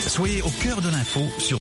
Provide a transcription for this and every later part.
Soyez au cœur de l'info sur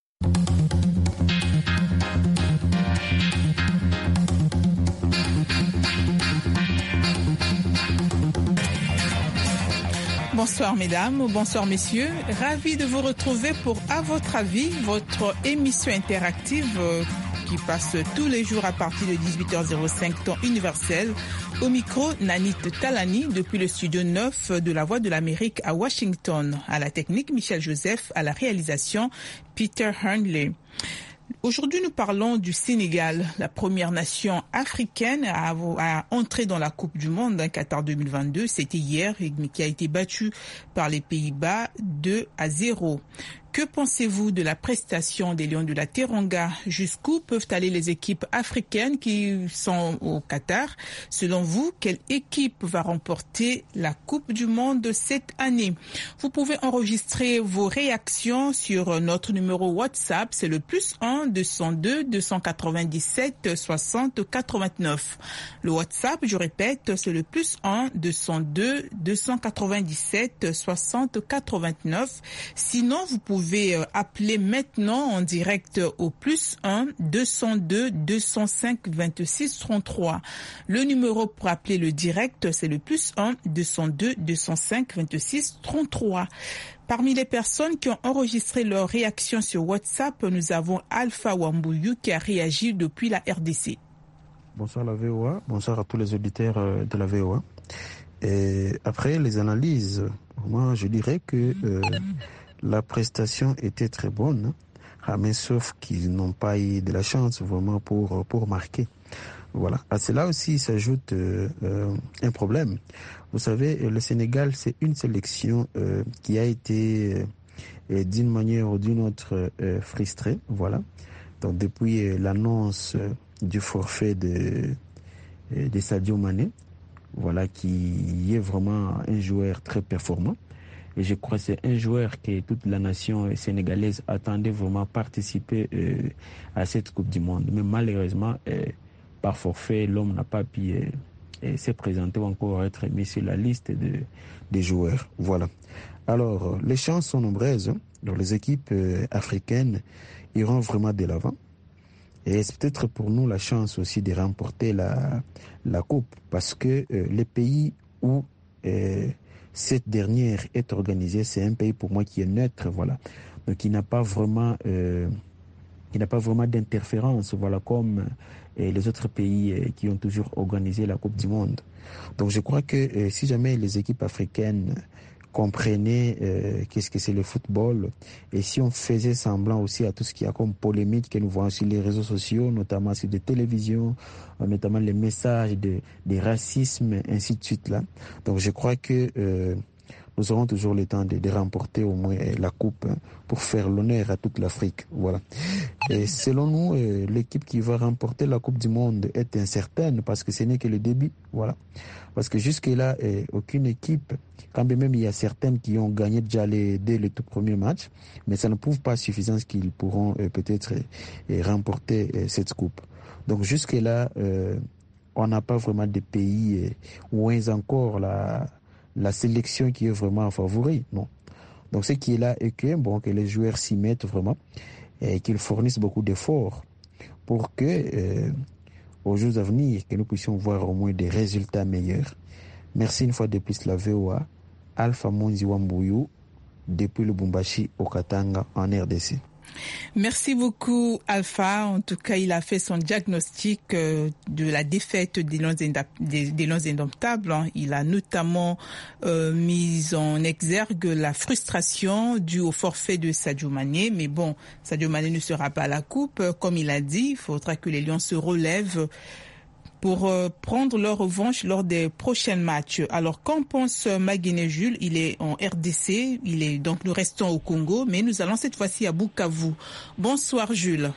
Bonsoir mesdames, bonsoir messieurs. Ravi de vous retrouver pour À votre avis, votre émission interactive qui passe tous les jours à partir de 18h05 temps universel. Au micro, Nanit Talani depuis le studio 9 de la Voix de l'Amérique à Washington. À la technique, Michel Joseph. À la réalisation, Peter Hernley. Aujourd'hui, nous parlons du Sénégal, la première nation africaine à entrer dans la Coupe du Monde Qatar 2022. C'était hier, mais qui a été battue par les Pays-Bas 2-0. Que pensez-vous de la prestation des Lions de la Teranga? Jusqu'où peuvent aller les équipes africaines qui sont au Qatar? Selon vous, quelle équipe va remporter la Coupe du Monde cette année? Vous pouvez enregistrer vos réactions sur notre numéro WhatsApp, c'est le +1 202 297 60 89. Le WhatsApp, je répète, c'est le +1 202 297 60 89. Sinon, vous pouvez appeler maintenant en direct au +1 202 205 26 33. Le numéro pour appeler le direct, c'est le +1 202 205 26 33. Parmi les personnes qui ont enregistré leur réaction sur WhatsApp, nous avons Alpha Wambouyou qui a réagi depuis la RDC. Bonsoir la VOA, bonsoir à tous les auditeurs de la VOA. Et après les analyses, moi je dirais que la prestation était très bonne, mais sauf qu'ils n'ont pas eu de la chance vraiment pour marquer. Voilà. À cela aussi s'ajoute un problème. Vous savez, le Sénégal, c'est une sélection qui a été d'une manière ou d'une autre frustrée. Voilà. Donc depuis l'annonce du forfait de Sadio Mané, voilà, qui est vraiment un joueur très performant. Et je crois que c'est un joueur que toute la nation sénégalaise attendait vraiment participer à cette Coupe du Monde. Mais malheureusement, par forfait, l'homme n'a pas pu se présenter ou encore être mis sur la liste des joueurs. Voilà. Alors, les chances sont nombreuses. Donc, les équipes africaines iront vraiment de l'avant. Et c'est peut-être pour nous la chance aussi de remporter la Coupe. Parce que les pays où cette dernière est organisée, c'est un pays pour moi qui est neutre, voilà. Donc qui n'a pas vraiment d'interférence, voilà, comme les autres pays qui ont toujours organisé la Coupe du Monde. Donc je crois que si jamais les équipes africaines comprenaient qu'est-ce que c'est le football, et si on faisait semblant aussi à tout ce qu'il y a comme polémique que nous voyons sur les réseaux sociaux, notamment sur des télévisions, notamment les messages des racismes, ainsi de suite là. Donc je crois que nous aurons toujours le temps de remporter au moins la coupe pour faire l'honneur à toute l'Afrique. Voilà. Et selon nous, l'équipe qui va remporter la Coupe du Monde est incertaine parce que ce n'est que le début. Voilà. Parce que jusque-là, aucune équipe, quand même il y a certaines qui ont gagné déjà dès le tout premier match, mais ça ne prouve pas suffisance qu'ils pourront peut-être remporter cette coupe. Donc jusque-là, on n'a pas vraiment de pays moins encore la sélection qui est vraiment favori, non. Donc ce qui est là est que les joueurs s'y mettent vraiment et qu'ils fournissent beaucoup d'efforts pour que aux Jeux à venir, que nous puissions voir au moins des résultats meilleurs. Merci une fois de plus la VOA, Alpha Monzi Wambouyou, depuis Lubumbashi au Katanga en RDC. Merci beaucoup Alpha. En tout cas, il a fait son diagnostic de la défaite des Lions Indomptables. Il a notamment mis en exergue la frustration due au forfait de Sadio Mané. Mais bon, Sadio Mané ne sera pas à la coupe. Comme il a dit, il faudra que les Lions se relèvent pour prendre leur revanche lors des prochains matchs. Alors, qu'en pense Maguine Jules? Il est en RDC, donc nous restons au Congo, mais nous allons cette fois-ci à Bukavu. Bonsoir Jules.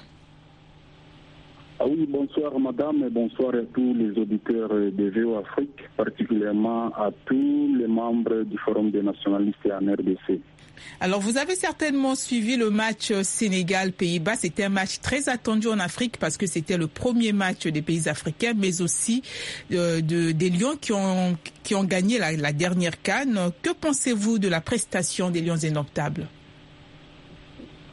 Ah oui, bonsoir madame et bonsoir à tous les auditeurs de VO Afrique, particulièrement à tous les membres du Forum des nationalistes en RDC. Alors, vous avez certainement suivi le match Sénégal-Pays-Bas. C'était un match très attendu en Afrique parce que c'était le premier match des pays africains, mais aussi des Lions qui ont gagné la dernière CAN. Que pensez-vous de la prestation des Lions Indomptables?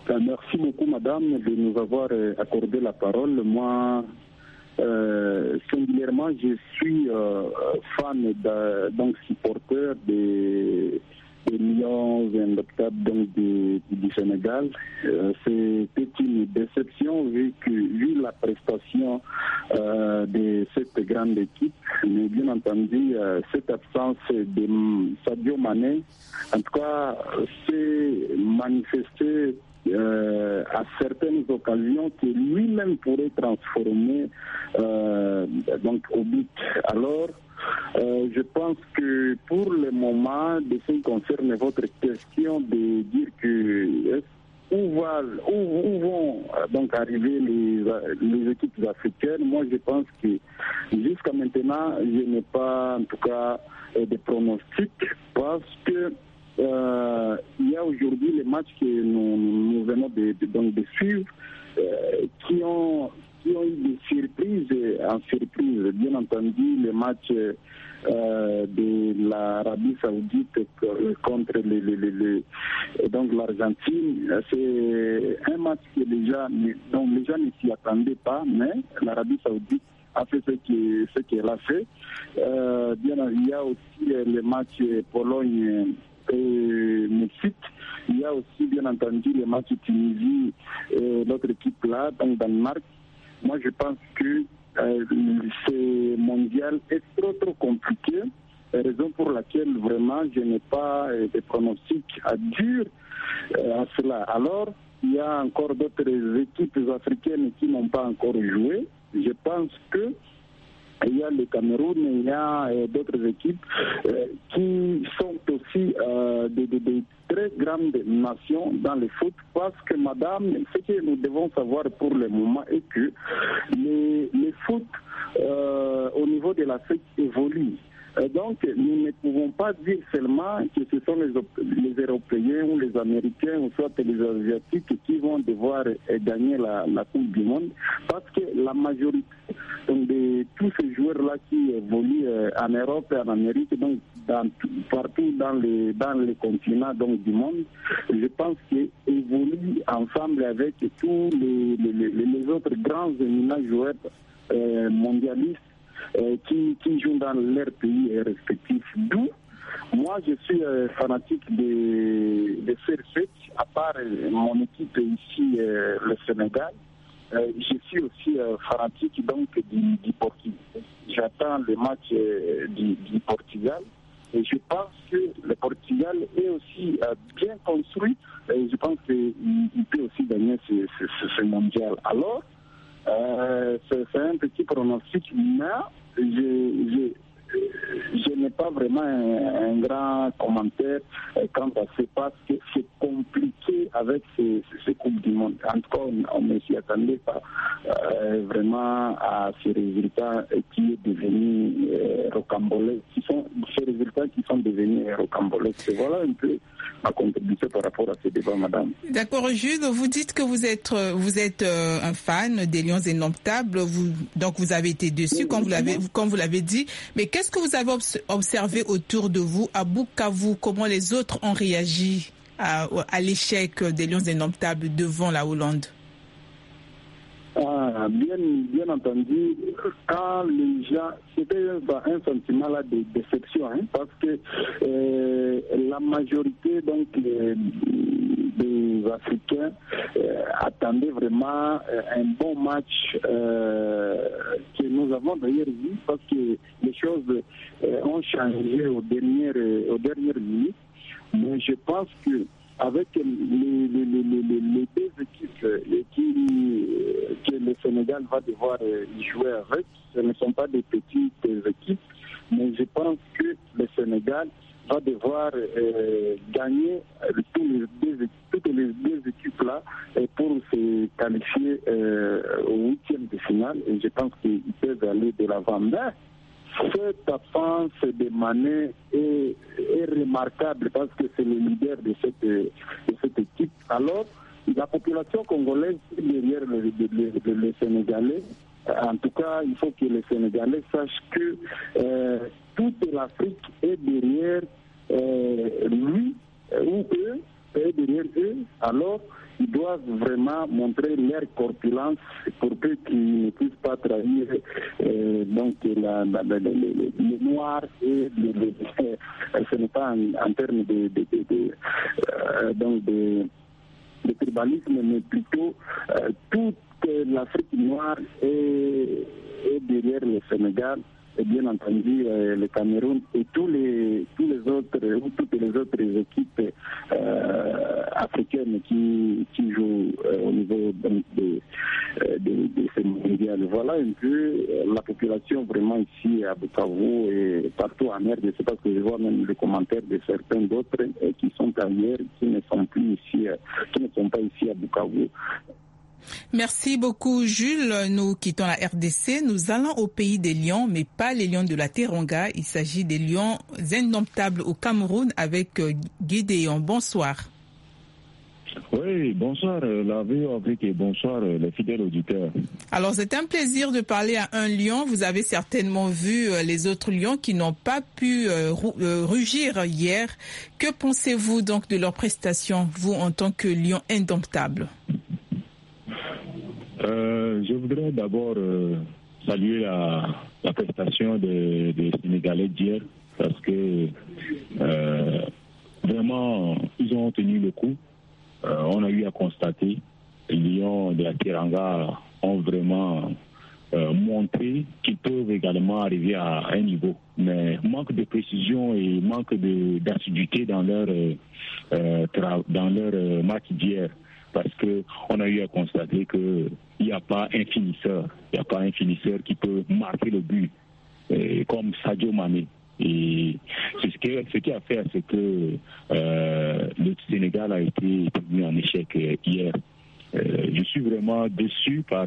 Merci beaucoup, madame, de nous avoir accordé la parole. Moi, singulièrement, je suis fan, donc supporter des Lions indoptables donc du Sénégal. C'était une déception vu la prestation de cette grande équipe. Mais bien entendu, cette absence de Sadio Mané, en tout cas, s'est manifestée à certaines occasions que lui-même pourrait transformer donc au but. Alors, je pense que pour le moment, de ce qui concerne votre question de dire que où vont donc arriver les équipes africaines, moi je pense que jusqu'à maintenant, je n'ai pas en tout cas de pronostics parce que il y a aujourd'hui les matchs que nous venons de suivre qui ont eu des surprises en surprise. Bien entendu, les matchs de l'Arabie Saoudite contre donc l'Argentine, c'est un match que les gens ne s'y attendaient pas, mais l'Arabie Saoudite a fait ce qu'elle a fait. Il y a aussi les matchs Pologne et Mexique. Il y a aussi, bien entendu, les matchs Tunisie et l'autre équipe là, donc Danemark. Moi, je pense que ce mondial est trop compliqué, raison pour laquelle vraiment je n'ai pas de pronostics à dire à cela. Alors, il y a encore d'autres équipes africaines qui n'ont pas encore joué. Je pense que il y a le Cameroun, il y a d'autres équipes qui sont aussi des très grandes nations dans le foot, parce que, madame, ce que nous devons savoir pour le moment est que le foot au niveau de l'Afrique évolue. Donc, nous ne pouvons pas dire seulement que ce sont les Européens ou les Américains ou soit les Asiatiques qui vont devoir gagner la Coupe du Monde, parce que la majorité de tous ces joueurs-là qui évoluent en Europe et en Amérique, donc partout dans les continents donc, du monde, je pense qu'ils évoluent ensemble avec tous les autres grands éminents joueurs mondialistes qui jouent dans leur pays respectifs. D'où, moi, je suis fanatique de Fairfetch, à part mon équipe ici, le Sénégal. Je suis aussi fanatique donc du Portugal. J'attends le match du Portugal. Et je pense que le Portugal est aussi bien construit. Et je pense qu'il peut aussi gagner ce mondial. Alors, c'est un petit pronostic, mais je n'ai pas vraiment un grand commentaire quant à ce, parce que c'est compliqué avec ces Coupes du Monde. En tout cas, on ne s'y attendait pas vraiment à ces résultats qui est devenu rocambolesques, ces résultats qui sont devenus rocambolesques. Voilà un peu ma contribution par rapport à ce débat, madame. D'accord, Jules, vous dites que vous êtes un fan des Lions indomptables, donc vous avez été déçu, comme vous l'avez dit, mais qu'est-ce que vous avez observé autour de vous, à Bukavu, comment les autres ont réagi à l'échec des Lions indomptables devant la Hollande? Bien entendu, quand les gens, c'était un sentiment là de déception, parce que la majorité donc des Africains attendaient vraiment un bon match que nous avons d'ailleurs vu, parce que les choses ont changé aux dernières minutes. Mais je pense que avec les deux équipes que le Sénégal va devoir jouer avec, ce ne sont pas des petites équipes, mais je pense que le Sénégal va devoir gagner toutes les deux équipes-là pour se qualifier au 8e de finale, et je pense qu'ils peuvent aller de l'avant. Mais cette absence de Mané est remarquable, parce que c'est le leader de cette équipe. Alors, la population congolaise est derrière les Sénégalais. En tout cas, il faut que les Sénégalais sachent que toute l'Afrique est derrière lui ou eux, est derrière eux. Alors, ils ils doivent vraiment montrer leur corpulence pour peu qu'ils ne puissent pas trahir donc les noirs et ce n'est pas en termes de tribalisme, mais plutôt toute l'Afrique noire est derrière le Sénégal. Et bien entendu le Cameroun et toutes les autres équipes africaines qui jouent au niveau de ces mondiales. Voilà un peu la population vraiment ici à Bukavu et partout en RDC, parce que je vois même les commentaires de certains d'autres qui sont ailleurs, qui ne sont pas ici à Bukavu. Merci beaucoup Jules. Nous quittons la RDC. Nous allons au pays des lions, mais pas les lions de la Teranga. Il s'agit des lions indomptables au Cameroun avec Gédéon. Bonsoir. Oui, bonsoir la VOA Afrique et bonsoir les fidèles auditeurs. Alors c'est un plaisir de parler à un lion. Vous avez certainement vu les autres lions qui n'ont pas pu rugir hier. Que pensez-vous donc de leur prestation, vous en tant que lion indomptable? Je voudrais d'abord saluer la prestation des Sénégalais d'hier parce que vraiment ils ont tenu le coup. On a eu à constater les lions de la Teranga ont vraiment montré qu'ils peuvent également arriver à un niveau. Mais manque de précision et manque d'assiduité dans leur match d'hier. Parce qu'on a eu à constater qu'il n'y a pas un finisseur. Il n'y a pas un finisseur qui peut marquer le but, comme Sadio Mané. Et c'est ce qui a fait, c'est que le Sénégal a été mis en échec hier. Je suis vraiment déçu par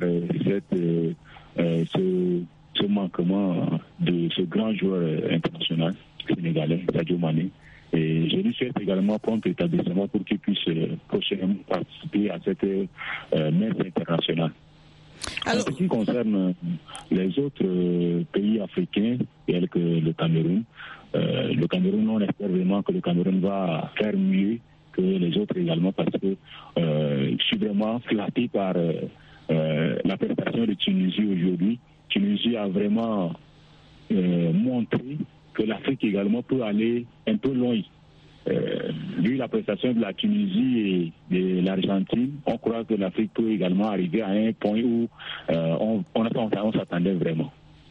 ce manquement de ce grand joueur international sénégalais, Sadio Mané. Et je lui souhaite également prompt établissement pour qu'il puisse prochainement participer à cette messe internationale. Alors, en ce qui concerne les autres pays africains, tels que le Cameroun, on espère vraiment que le Cameroun va faire mieux que les autres également parce que je suis vraiment flatté par la prestation de Tunisie aujourd'hui. Tunisie a vraiment montré que l'Afrique également peut aller un peu loin. Vu la prestation de la Tunisie et de l'Argentine, on croit que l'Afrique peut également arriver à un point où on s'attendait vraiment.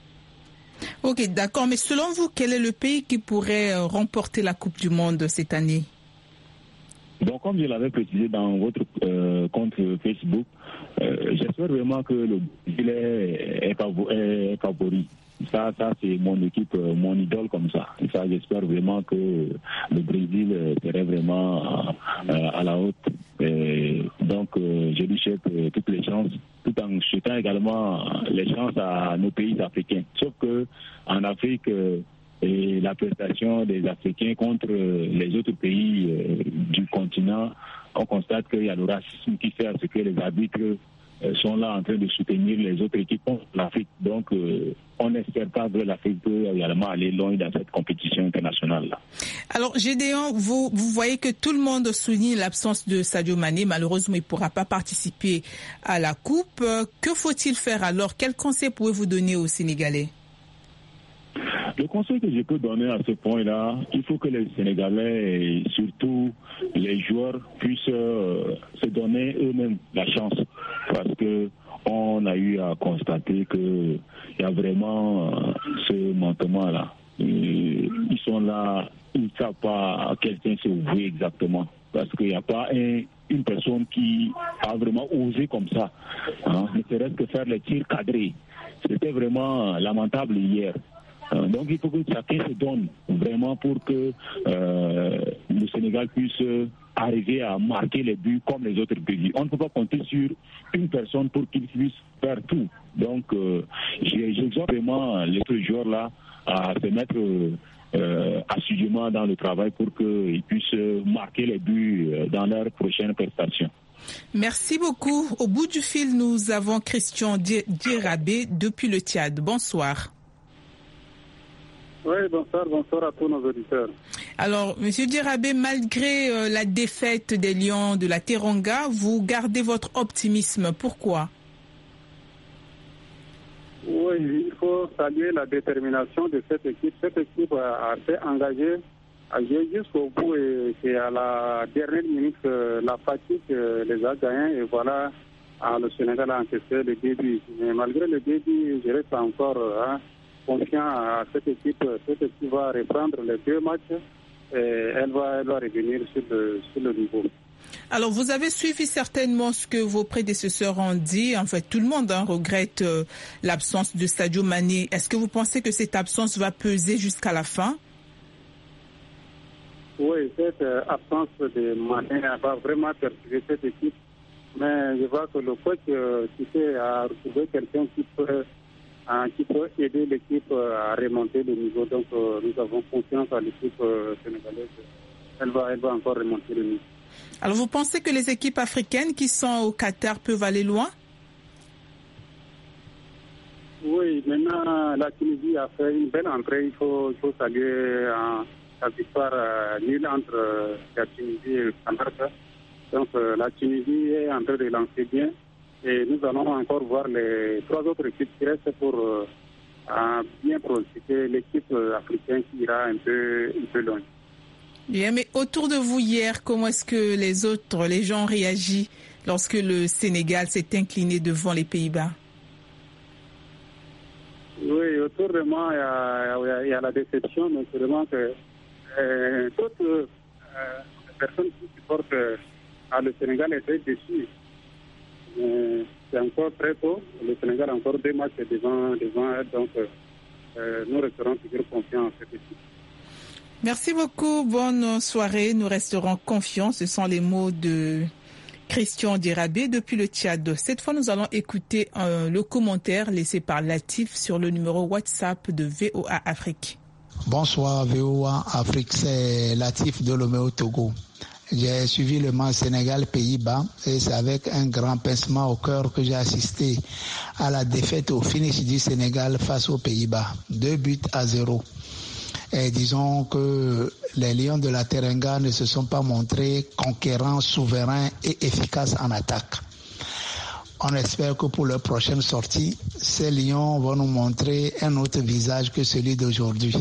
Ok, d'accord. Mais selon vous, quel est le pays qui pourrait remporter la Coupe du Monde cette année? Bon, comme je l'avais précisé dans votre compte Facebook, j'espère vraiment que le Brésil est favori. Ça c'est mon équipe, mon idole comme ça. Et ça, j'espère vraiment que le Brésil serait vraiment à la haute. Et donc, je lui souhaite toutes les chances, tout en souhaitant également les chances à nos pays africains. Sauf que en Afrique, et la prestation des Africains contre les autres pays du continent, on constate qu'il y a le racisme qui fait à ce que les arbitres sont là en train de soutenir les autres équipes contre l'Afrique. Donc, on n'espère pas que l'Afrique peut également aller loin dans cette compétition internationale-là. Alors, Gédéon, vous voyez que tout le monde souligne l'absence de Sadio Mané. Malheureusement, il ne pourra pas participer à la Coupe. Que faut-il faire alors? Quel conseil pouvez-vous donner aux Sénégalais? Le conseil que je peux donner à ce point-là, il faut que les Sénégalais et surtout les joueurs puissent se donner eux-mêmes la chance. Parce que on a eu à constater qu'il y a vraiment ce manquement-là. Ils sont là, ils ne savent pas à quel point se vouer exactement. Parce qu'il n'y a pas une personne qui a vraiment osé comme ça. Hein, ne serait-ce que faire les tirs cadrés. C'était vraiment lamentable hier. Donc il faut que chacun se donne vraiment pour que le Sénégal puisse arriver à marquer les buts comme les autres pays. On ne peut pas compter sur une personne pour qu'il puisse faire tout. Donc j'exhorte vraiment les autres joueurs-là à se mettre assidûment dans le travail pour qu'ils puissent marquer les buts dans leurs prochaines prestations. Merci beaucoup. Au bout du fil, nous avons Christian Dierabé depuis le Tchad. Bonsoir. Oui, bonsoir à tous nos auditeurs. Alors, Monsieur Djérabé, malgré la défaite des Lions de la Teranga, vous gardez votre optimisme. Pourquoi? Oui, il faut saluer la détermination de cette équipe. Cette équipe a été engagée à jouer jusqu'au bout et c'est à la dernière minute que la fatigue les a gagnés. Et voilà, le Sénégal a encaissé le début. Mais malgré le début, je reste encore confiant à cette équipe. Cette équipe va reprendre les 2 matchs et elle va revenir sur le niveau. Alors, vous avez suivi certainement ce que vos prédécesseurs ont dit. En fait, tout le monde regrette l'absence de Sadio Mané. Est-ce que vous pensez que cette absence va peser jusqu'à la fin? Oui, cette absence de Mané va vraiment perturber cette équipe. Mais je vois que le coach Cissé a retrouvé quelqu'un qui peut aider l'équipe à remonter le niveau. Donc, nous avons confiance à l'équipe sénégalaise. Elle va encore remonter le niveau. Alors, vous pensez que les équipes africaines qui sont au Qatar peuvent aller loin? Oui, maintenant, la Tunisie a fait une belle entrée. Il faut saluer la victoire nulle entre la Tunisie et le Canada. Donc, la Tunisie est en train de lancer bien. Et nous allons encore voir les 3 autres équipes qui restent pour bien pronostiquer l'équipe africaine qui ira un peu loin. Bien, mais autour de vous hier, comment est-ce que les gens ont réagi lorsque le Sénégal s'est incliné devant les Pays-Bas? Oui, autour de moi, il y a la déception, mais seulement que toutes les personnes qui supportent le Sénégal étaient déçues. C'est encore très tôt. Le Sénégal a encore 2 matchs devant elle, donc nous resterons toujours confiants en cette équipe. Merci beaucoup. Bonne soirée. Nous resterons confiants. Ce sont les mots de Christian Djérabé depuis le Tchad. Cette fois, nous allons écouter le commentaire laissé par Latif sur le numéro WhatsApp de VOA Afrique. Bonsoir VOA Afrique, c'est Latif de Lomé au Togo. J'ai suivi le match Sénégal-Pays-Bas et c'est avec un grand pincement au cœur que j'ai assisté à la défaite au finish du Sénégal face aux Pays-Bas. 2-0. Et disons que les Lions de la Teranga ne se sont pas montrés conquérants, souverains et efficaces en attaque. On espère que pour leur prochaine sortie, ces Lions vont nous montrer un autre visage que celui d'aujourd'hui.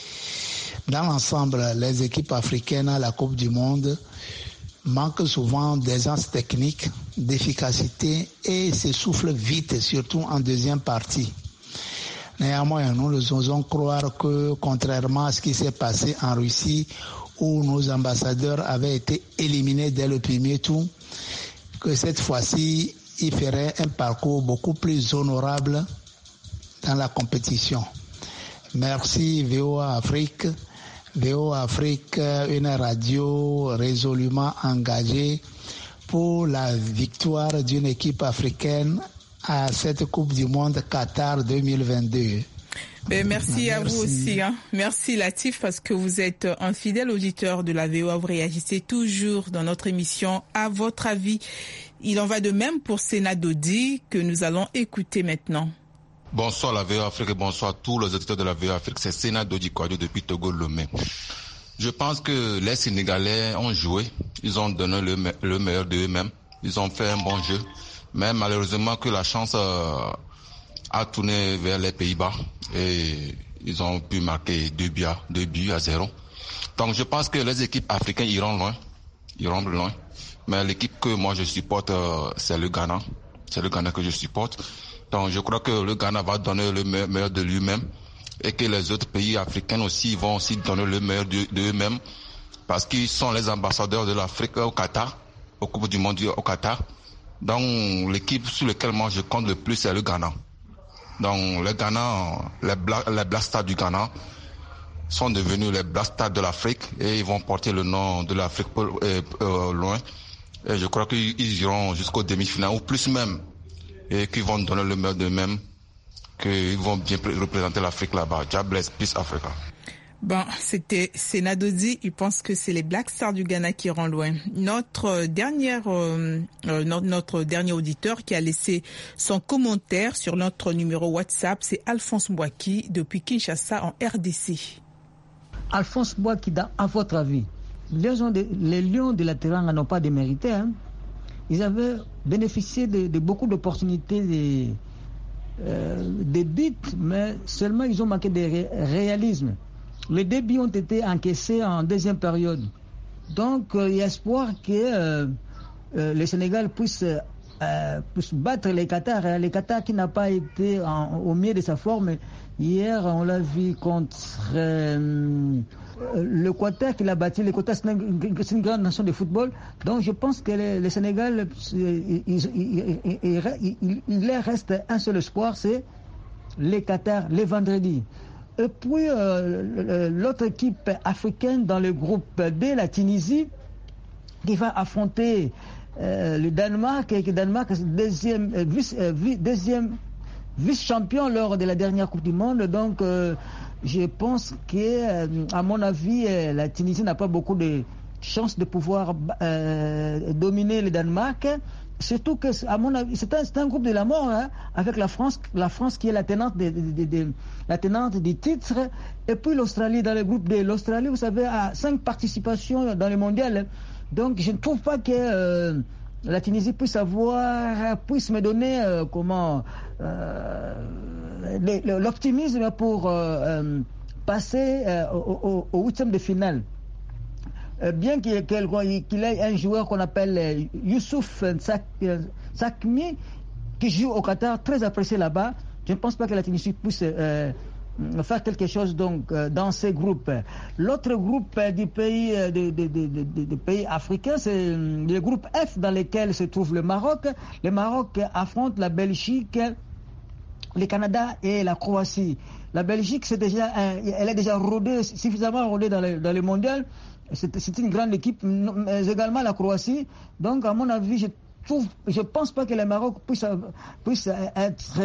Dans l'ensemble, les équipes africaines à la Coupe du Monde manquent souvent d'aisance technique, d'efficacité et s'essoufflent vite, surtout en deuxième partie. Néanmoins, nous osons croire que, contrairement à ce qui s'est passé en Russie, où nos ambassadeurs avaient été éliminés dès le premier tour, que cette fois-ci, ils feraient un parcours beaucoup plus honorable dans la compétition. Merci VOA Afrique. VOA Afrique, une radio résolument engagée pour la victoire d'une équipe africaine à cette Coupe du Monde Qatar 2022. Merci à vous aussi. Merci Latif, parce que vous êtes un fidèle auditeur de la VOA. Vous réagissez toujours dans notre émission à votre avis. Il en va de même pour Sénat Dodi que nous allons écouter maintenant. Bonsoir la VOA Afrique et bonsoir à tous les auditeurs de la VOA Afrique. C'est Sénat Dodi Kouadio depuis Togo-Lomé. Je pense que les Sénégalais ont joué. Ils ont donné le meilleur d'eux-mêmes. Ils ont fait un bon jeu. Mais malheureusement que la chance a tourné vers les Pays-Bas et ils ont pu marquer 2-0. Donc je pense que les équipes africaines iront loin. Mais l'équipe que moi je supporte, c'est le Ghana. C'est le Ghana que je supporte. Donc je crois que le Ghana va donner le meilleur de lui-même et que les autres pays africains aussi vont aussi donner le meilleur d'eux-mêmes parce qu'ils sont les ambassadeurs de l'Afrique au Qatar, au Coupe du Monde au Qatar. Donc l'équipe sur laquelle moi je compte le plus, c'est le Ghana. Donc le Ghana, les Black Stars du Ghana sont devenus les Black Stars de l'Afrique et ils vont porter le nom de l'Afrique loin. Et je crois qu'ils iront jusqu'aux demi-finales ou plus même. Et qu'ils vont donner le meilleur d'eux-mêmes, qu'ils vont bien représenter l'Afrique là-bas. God bless, peace Africa. Bon, c'était Senadodi. Il pense que c'est les Black Stars du Ghana qui iront loin. Notre dernier auditeur qui a laissé son commentaire sur notre numéro WhatsApp, c'est Alphonse Mbouaki depuis Kinshasa en RDC. Alphonse Mbouaki, à votre avis, les Lions de la Teranga n'ont pas démérité. Ils avaient bénéficié de beaucoup d'opportunités, des buts, mais seulement ils ont manqué de réalisme. Les deux buts ont été encaissés en deuxième période. Donc, il y a espoir que le Sénégal puisse battre les Qatar. Les Qatar qui n'a pas été au mieux de sa forme. Hier, on l'a vu contre le Qatar qui l'a battu. Le Qatar, c'est une grande nation de football. Donc, je pense que le Sénégal, il leur reste un seul espoir, c'est les Qatar, les vendredis. Et puis, l'autre équipe africaine dans le groupe B, la Tunisie, qui va affronter le Danemark, et le Danemark est deuxième vice-champion lors de la dernière Coupe du Monde. Donc, je pense que, à mon avis, la Tunisie n'a pas beaucoup de chances de pouvoir dominer le Danemark. Surtout que, à mon avis, c'est un groupe de la mort, avec la France qui est la tenante des titres, et puis l'Australie dans le groupe D. L'Australie, vous savez, a 5 participations dans le mondial. Donc, je ne trouve pas que la Tunisie puisse me donner l'optimisme pour passer au 8e de finale. Bien qu'il ait un joueur qu'on appelle Youssouf Sakmi, qui joue au Qatar, très apprécié là-bas, je ne pense pas que la Tunisie puisse faire quelque chose dans ces groupes. L'autre groupe du pays, des pays africains, c'est le groupe F dans lequel se trouve le Maroc. Le Maroc affronte la Belgique, le Canada et la Croatie. La Belgique, elle est déjà suffisamment rodée dans le mondial. C'est une grande équipe, mais également la Croatie. Donc, à mon avis, je pense pas que le Maroc puisse être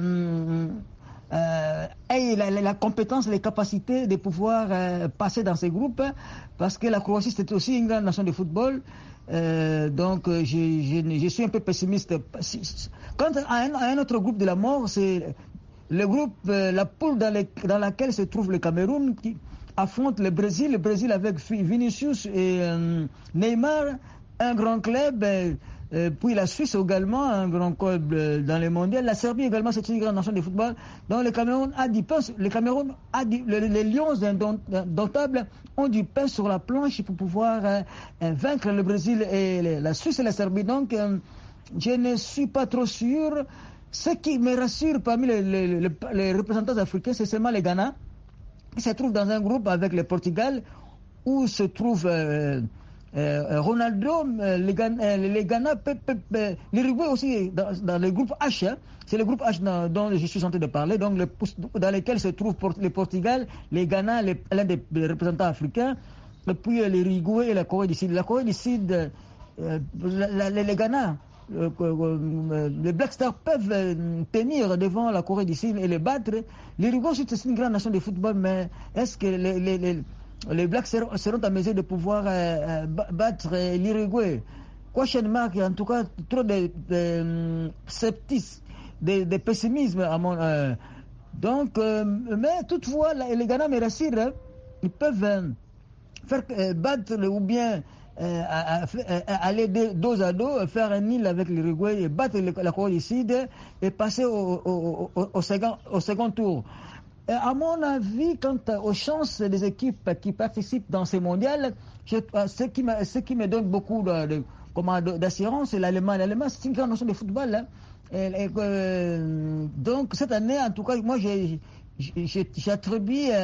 ait la compétence, les capacités de pouvoir passer dans ces groupes, parce que la Croatie c'est aussi une grande nation de football. Donc, je suis un peu pessimiste. Quant à un autre groupe de la mort, c'est le groupe, la poule dans laquelle se trouve le Cameroun, qui affronte le Brésil avec Vinicius et Neymar, un grand club, puis la Suisse également, un grand club dans le mondial. La Serbie également, c'est une grande nation de football. Donc le Cameroun a du pain, les Lions indomptables ont du pain sur la planche pour pouvoir vaincre le Brésil et la Suisse et la Serbie. Donc je ne suis pas trop sûr. Ce qui me rassure parmi les représentants africains, c'est seulement les Ghana, qui se trouve dans un groupe avec le Portugal, où se trouve Ronaldo, les Ghana, l'Uruguay aussi dans le groupe H, c'est le groupe H dont je suis en train de parler, donc dans lequel se trouve le Portugal, les Ghana, l'un des représentants africains, et puis l'Uruguay et la Corée du Sud. La Corée du Sud, les Ghana, les Black Stars peuvent tenir devant la Corée du Sud et les battre. L'Uruguay c'est une grande nation de football, mais est-ce que les Blacks seront à mesure de pouvoir battre l'Uruguay? Question mark, en tout cas, trop de scepticisme, de pessimisme à mon. Donc, mais toutefois, les Ghana me rassurent, ils peuvent faire battre ou bien aller dos à dos, faire un nil avec l'Uruguay et battre la Corée du Sud et passer au second tour. À mon avis, quant aux chances des équipes qui participent dans ces mondiales, ce qui me donne beaucoup d'assurance, c'est l'Allemagne. L'Allemagne, c'est une grande nation de football. Donc, cette année, en tout cas, moi, j'attribue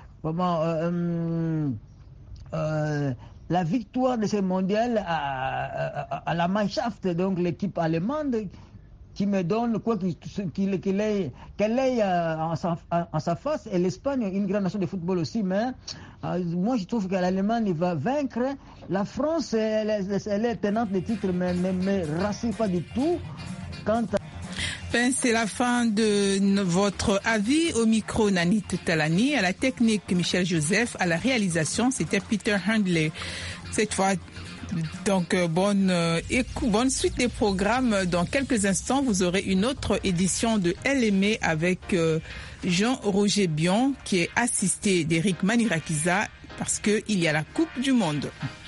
la victoire de ces mondiales à la Mannschaft, donc l'équipe allemande, qui me donne quoi qu'elle ait en sa face, et l'Espagne, une grande nation de football aussi, mais moi je trouve que l'Allemagne va vaincre. La France, elle est tenante des titres, mais ne me rassure pas du tout. Ben, c'est la fin de votre avis. Au micro, Nanit Talani, à la technique, Michel Joseph, à la réalisation, c'était Peter Handley. Cette fois, donc, bonne suite des programmes. Dans quelques instants, vous aurez une autre édition de LMA avec Jean-Roger Bion, qui est assisté d'Éric Manirakiza, parce qu'il y a la Coupe du Monde.